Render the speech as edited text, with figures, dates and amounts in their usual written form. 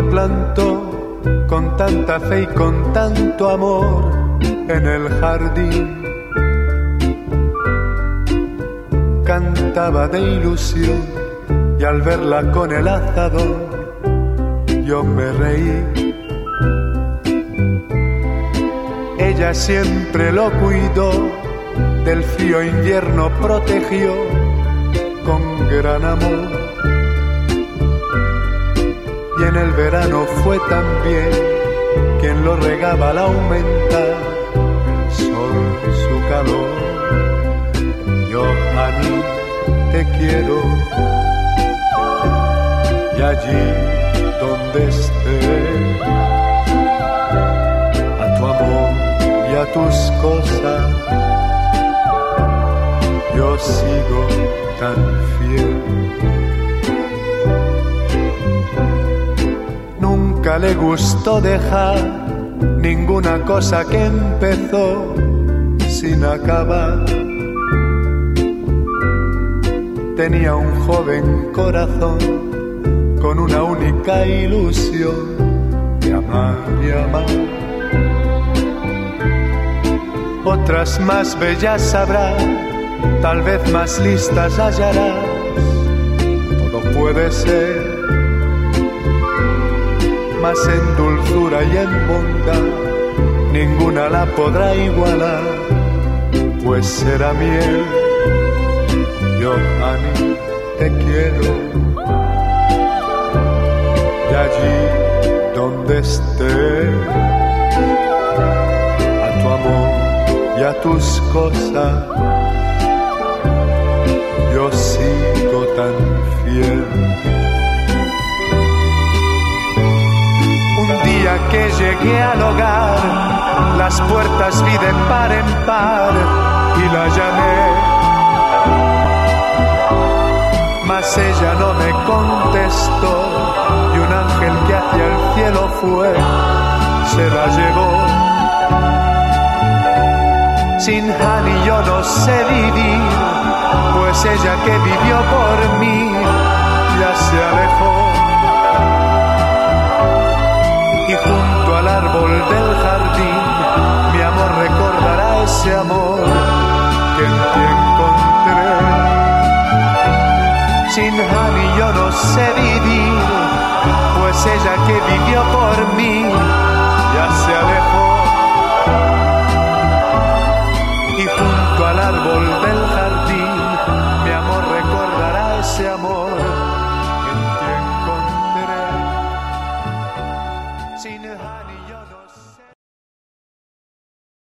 plantó con tanta fe y con tanto amor en el jardín. Cantaba de ilusión y al verla con el azadón yo me reí. Ella siempre lo cuidó, del frío invierno protegió con gran amor. Y en el verano fue también quien lo regaba al aumentar el sol su calor. Yo, Ani, te quiero, y allí donde esté, a tu amor y a tus cosas, yo sigo tan fiel. Nunca le gustó dejar ninguna cosa que empezó sin acabar. Tenía un joven corazón con una única ilusión de amar y amar. Otras más bellas habrá, tal vez más listas hallarás. Todo puede ser, mas en dulzura y en bondad ninguna la podrá igualar, pues será miel. Yo, Ani, te quiero, y allí donde esté, a tu amor y a tus cosas, yo sigo tan fiel. Un día que llegué al hogar, las puertas vi de par en par y la llamé. Mas ella no me contestó y un ángel que hacia el cielo fue se la llevó. Sin Hani yo no sé vivir, pues ella que vivió por mí ya se alejó. Y junto al árbol del jardín mi amor recordará ese amor que en ti encontré. Sin Hani yo no sé vivir, pues ella que vivió por